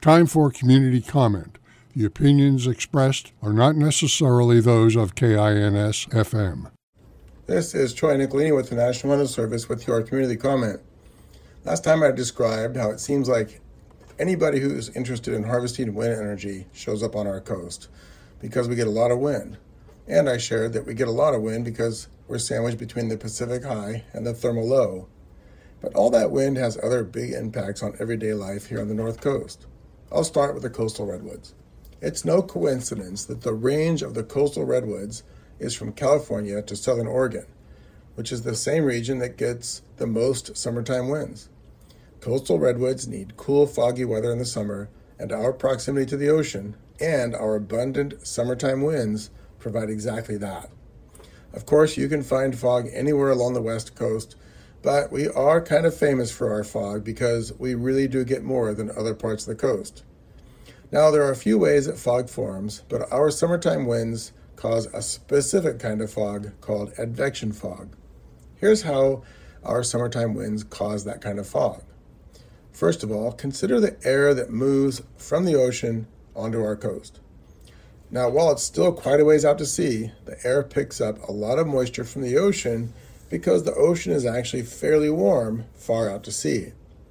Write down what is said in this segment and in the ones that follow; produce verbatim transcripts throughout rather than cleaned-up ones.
Time for community comment. The opinions expressed are not necessarily those of K I N S F M. This is Troy Nicolini with the National Weather Service with your community comment. Last time I described how it seems like anybody who is interested in harvesting wind energy shows up on our coast because we get a lot of wind. And I shared that we get a lot of wind because we're sandwiched between the Pacific high and the thermal low. But all that wind has other big impacts on everyday life here on the North Coast. I'll start with the coastal redwoods. It's no coincidence that the range of the coastal redwoods is from California to southern Oregon, which is the same region that gets the most summertime winds. Coastal redwoods need cool, foggy weather in the summer, and our proximity to the ocean and our abundant summertime winds provide exactly that. Of course, you can find fog anywhere along the West Coast, but we are kind of famous for our fog because we really do get more than other parts of the coast. Now, there are a few ways that fog forms, but our summertime winds cause a specific kind of fog called advection fog. Here's how our summertime winds cause that kind of fog. First of all, consider the air that moves from the ocean onto our coast. Now, while it's still quite a ways out to sea, the air picks up a lot of moisture from the ocean because the ocean is actually fairly warm far out to sea.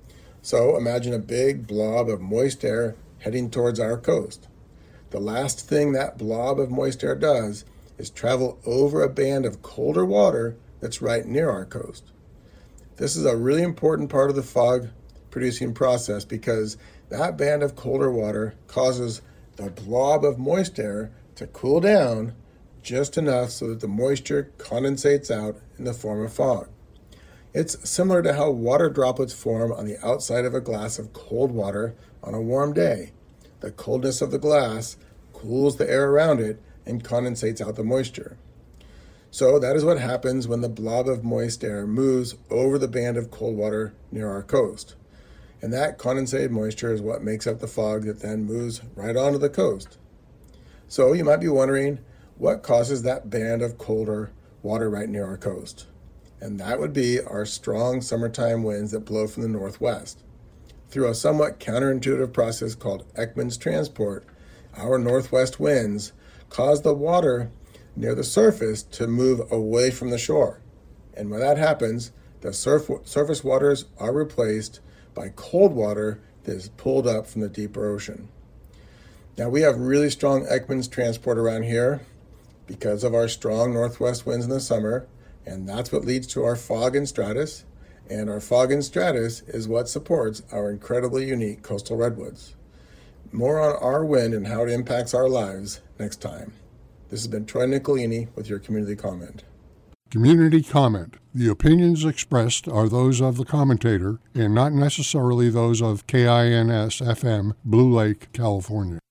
So imagine a big blob of moist air heading towards our coast. The last thing that blob of moist air does is travel over a band of colder water that's right near our coast. This is a really important part of the fog producing process because that band of colder water causes the blob of moist air to cool down just enough so that the moisture condensates out in the form of fog. It's similar to how water droplets form on the outside of a glass of cold water on a warm day. The coldness of the glass cools the air around it and condensates out the moisture. So that is what happens when the blob of moist air moves over the band of cold water near our coast. And that condensated moisture is what makes up the fog that then moves right onto the coast. So you might be wondering, what causes that band of colder water right near our coast? And that would be our strong summertime winds that blow from the northwest. Through a somewhat counterintuitive process called Ekman's transport, our northwest winds cause the water near the surface to move away from the shore. And when that happens, the surf- surface waters are replaced by cold water that is pulled up from the deeper ocean. Now, we have really strong Ekman's transport around here because of our strong northwest winds in the summer, and that's what leads to our fog and stratus, and our fog and stratus is what supports our incredibly unique coastal redwoods. More on our wind and how it impacts our lives next time. This has been Troy Nicolini with your community comment. Community comment. The opinions expressed are those of the commentator and not necessarily those of K I N S F M, Blue Lake, California.